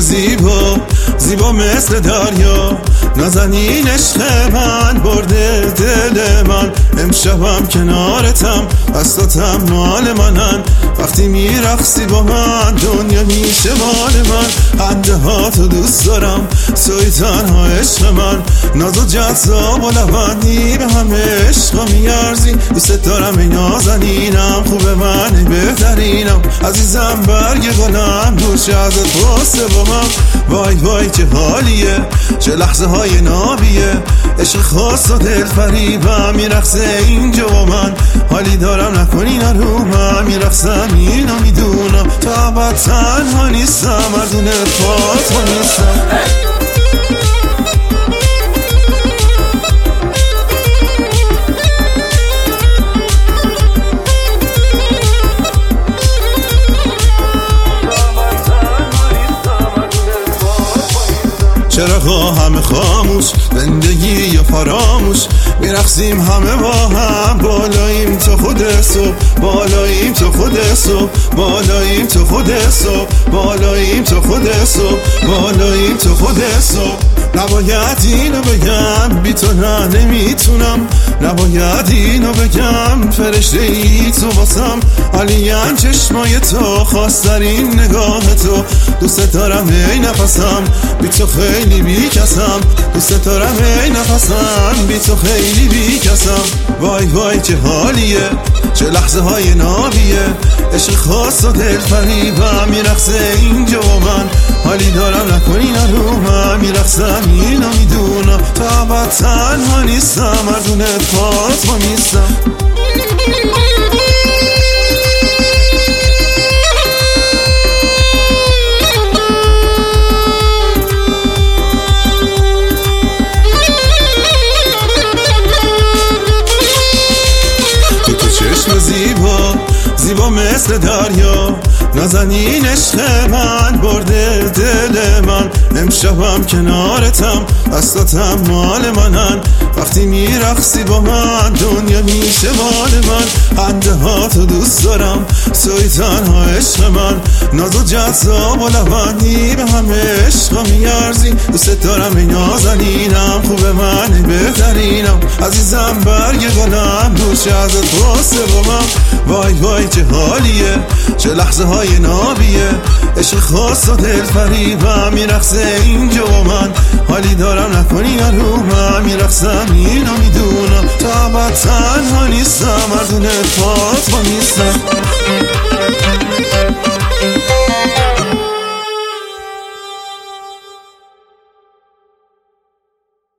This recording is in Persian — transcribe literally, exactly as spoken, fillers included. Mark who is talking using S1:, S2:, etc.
S1: زیبا، زیبا مثل دریا، نازنین عشق من برده دل من. امشبم کنارتم، دستاتم مال منن، وقتی میرقصی با من دنیا میشه مال من. خنده ها تو دوست دارم، توی تنها عشق من، ناز و جذاب و لبندی به همه عشقا میارزی. دوست دارم ای نازنینم، خوب من ای بهترینم، عزیزم برگ گلم، گوش ازت بسته با من. وای وای چه حالیه، چه لحظه های نابیه، عشق خاص و دل فریبم، میرقصه اینجا با من. حالی دارم نکنی نرو من، میرقصم اینو میدونم، تا ابد تنها نیستم، مردون فاطمه نیستم. چراغا همه خاموش، زندگی یا فراموش، میرقصیم همه با هم، بالاییم تو خود صبح، بالاییم تو خود صبح، بالاییم تو خود صبح، بالاییم تو خود صبح، بالاییم تو خود صبح. نباید اینو بگم، بی تو نه نمیتونم، نباید اینو بگم، فرشته ای تو واسم، علیم چشمای تو، خواسترین نگاه تو، دوست دارم ای نفسم، بی تو خیلی بی کسم، دوست دارم ای نفسم، بی تو خیلی بی کسم. وای وای چه حالیه، چه لحظه های نابیه، عشق خاص و دل فریبم، میرقصه اینجا با من. حالی دارم نکنی نرو من، میرقصم اینو میدونم، تا ابد تنها نیستم، مردون فاطمه نیستم. چشم زیبا، زیبا مثل دریا، نازنین عشق من برده دل من. امشبم کنارتم، دستاتم مال منن، وقتی میرقصی با من دنیا میشه مال من. خنده ها تو دوست دارم، توی تنها عشق من، ناز و جذاب و لبندی به همه عشقا میارزی. دوست دارم ای نازنینم، خوب من ای بهترینم، عزیزم برگ گلم، گوش ازت بسته با من. وای وای چه حالیه، چه لحظه های نابیه، عشق خاص و دل فریبم، میرقصه اینجا با من. حالی دارم نکنی نرو من، میرقصم اینو میدونم، تا ابد تنها نیستم، مردون فاطمه نیستم.